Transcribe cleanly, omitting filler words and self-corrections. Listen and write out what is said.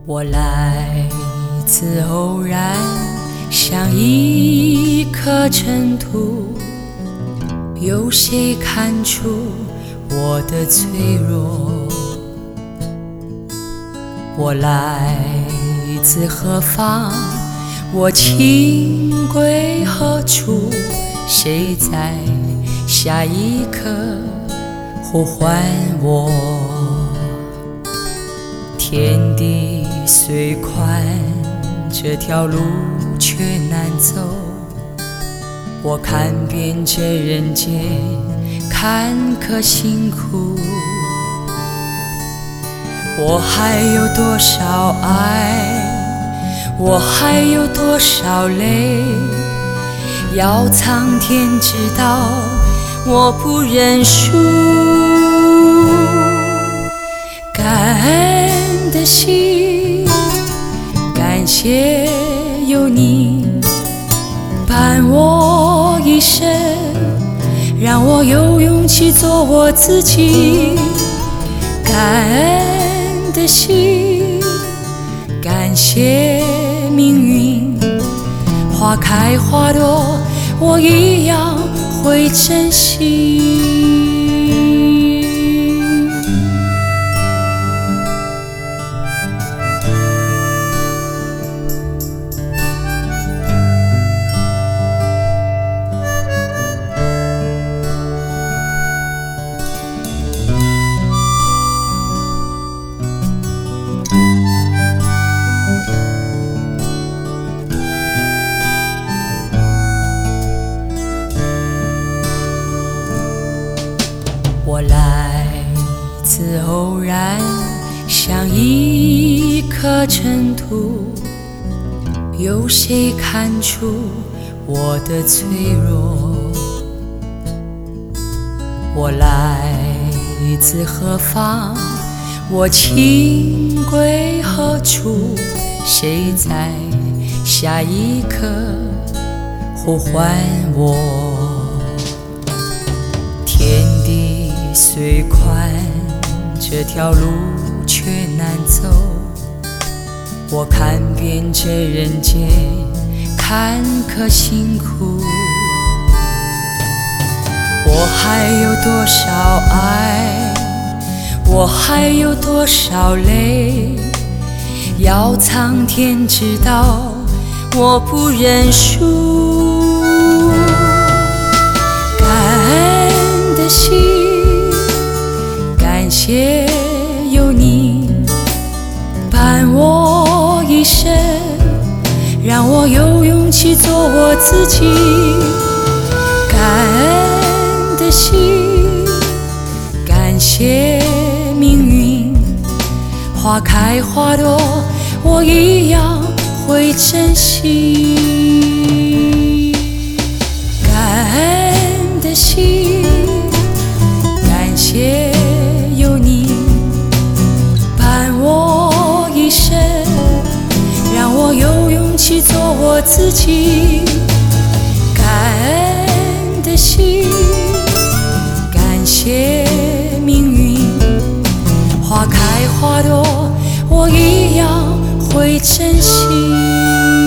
我来自偶然，像一颗尘土，有谁看出我的脆弱？我来自何方？我情归何处？谁在下一刻呼唤我？天地虽宽，这条路却难走。我看遍这人间坎坷辛苦，我还有多少爱，我还有多少泪，要苍天知道我不认输。感恩的心，感谢有你伴我一生，让我有勇气做我自己。感恩的心，感谢命运，花开花朵我一样会珍惜。我来自偶然，像一颗尘土，有谁看出我的脆弱？我来自何方？我情归何处？谁在下一刻呼唤我？天地虽宽，这条路却难走。我看遍这人间坎坷辛苦，我还有多少爱，我还有多少泪，要苍天知道我不认输。感恩的心，感谢有你伴我一生，让我有勇气做我自己。感恩的心，感谢命运，花开花朵我一样会珍惜。感恩的心，感谢有你伴我一生，让我有勇气做我自己。感恩的心，感谢命运，花开花朵我一样会珍惜。